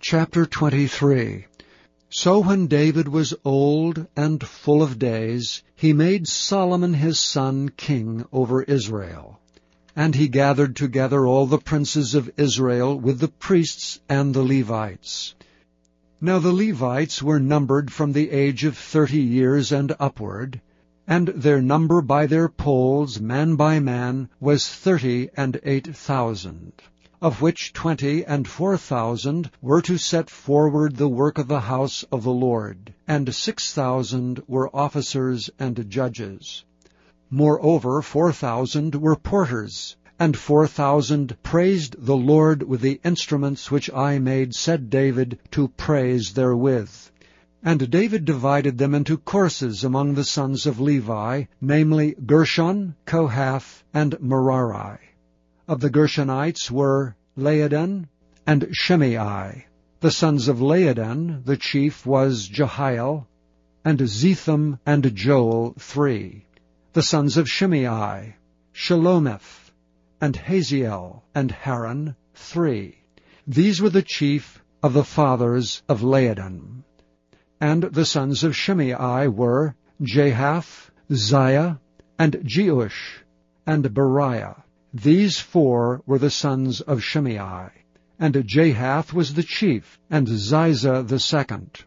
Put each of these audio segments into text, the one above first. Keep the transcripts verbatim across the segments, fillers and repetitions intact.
Chapter twenty-three. So when David was old and full of days, he made Solomon his son king over Israel. And he gathered together all the princes of Israel with the priests and the Levites. Now the Levites were numbered from the age of thirty years and upward, and their number by their polls, man by man, was thirty and eight thousand, of which twenty and four thousand were to set forward the work of the house of the Lord, and six thousand were officers and judges. Moreover, four thousand were porters, and four thousand praised the Lord with the instruments which I made, said David, to praise therewith. And David divided them into courses among the sons of Levi, namely Gershon, Kohath, and Merari. Of the Gershonites were Laadan and Shimei. The sons of Laadan, the chief was Jehiel, and Zetham and Joel, three. The sons of Shimei, Shelomith, and Haziel, and Haran, three. These were the chief of the fathers of Laadan. And the sons of Shimei were Jahath, Ziah, and Jeush, and Beriah. These four were the sons of Shimei. And Jahath was the chief, and Ziza the second.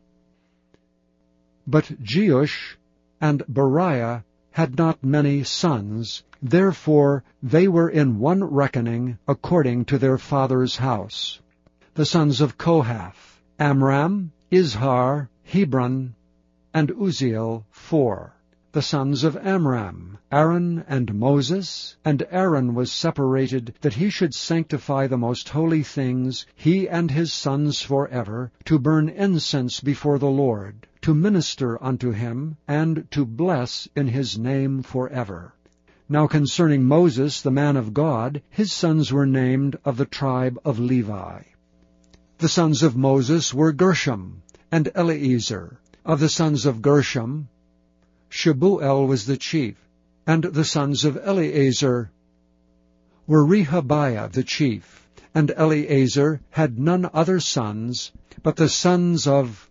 But Jeush and Beriah had not many sons, therefore they were in one reckoning according to their father's house. The sons of Kohath, Amram, Izhar, Hebron, and Uzziel, four. The sons of Amram, Aaron and Moses, and Aaron was separated that he should sanctify the most holy things, he and his sons forever, to burn incense before the Lord, to minister unto him, and to bless in his name forever. Now concerning Moses, the man of God, his sons were named of the tribe of Levi. The sons of Moses were Gershom and Eleazar. Of the sons of Gershom, Shebuel was the chief, and the sons of Eleazar were Rehabiah the chief, and Eleazar had none other sons, but the sons of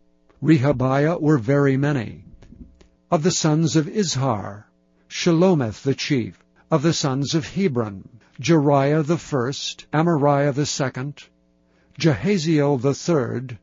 Rehabiah were very many. Of the sons of Izhar, Shelomith the chief. Of the sons of Hebron, Jeriah the first, Amariah the second, Jahaziel the third,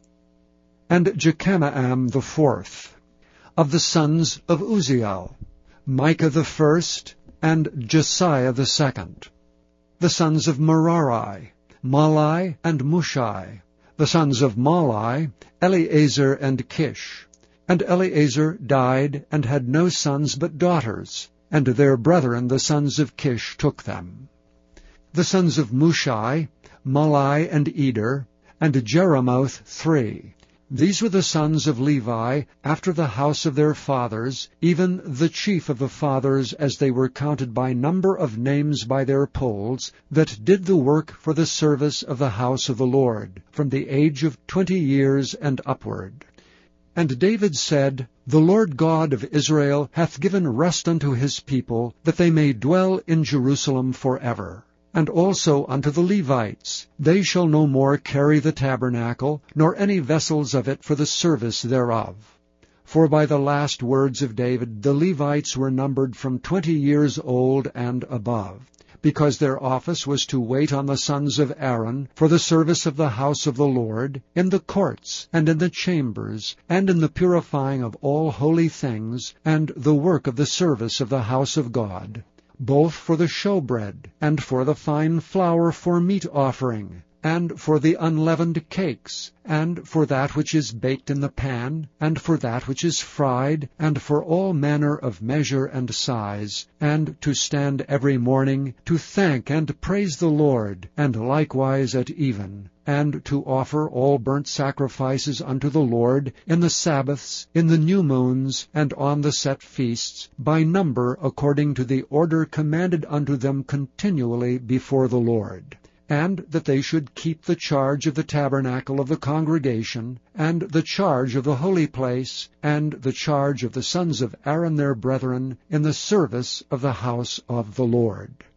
and Jekamaam the fourth. Of the sons of Uzziel, Micah the first, and Jesiah the second. The sons of Merari, Malai and Mushai. The sons of Malai, Eleazar and Kish. And Eleazar died, and had no sons but daughters, and their brethren the sons of Kish took them. The sons of Mushai, Malai and Eder, and Jeremoth, three. These were the sons of Levi, after the house of their fathers, even the chief of the fathers, as they were counted by number of names by their polls, that did the work for the service of the house of the Lord, from the age of twenty years and upward. And David said, The Lord God of Israel hath given rest unto his people, that they may dwell in Jerusalem forever. And also unto the Levites, they shall no more carry the tabernacle, nor any vessels of it for the service thereof. For by the last words of David the Levites were numbered from twenty years old and above, because their office was to wait on the sons of Aaron for the service of the house of the Lord, in the courts, and in the chambers, and in the purifying of all holy things, and the work of the service of the house of God, both for the showbread, and for the fine flour for meat offering, and for the unleavened cakes, and for that which is baked in the pan, and for that which is fried, and for all manner of measure and size, and to stand every morning to thank and praise the Lord, and likewise at even, and to offer all burnt sacrifices unto the Lord in the Sabbaths, in the new moons, and on the set feasts, by number according to the order commanded unto them continually before the Lord. And that they should keep the charge of the tabernacle of the congregation, and the charge of the holy place, and the charge of the sons of Aaron their brethren, in the service of the house of the Lord.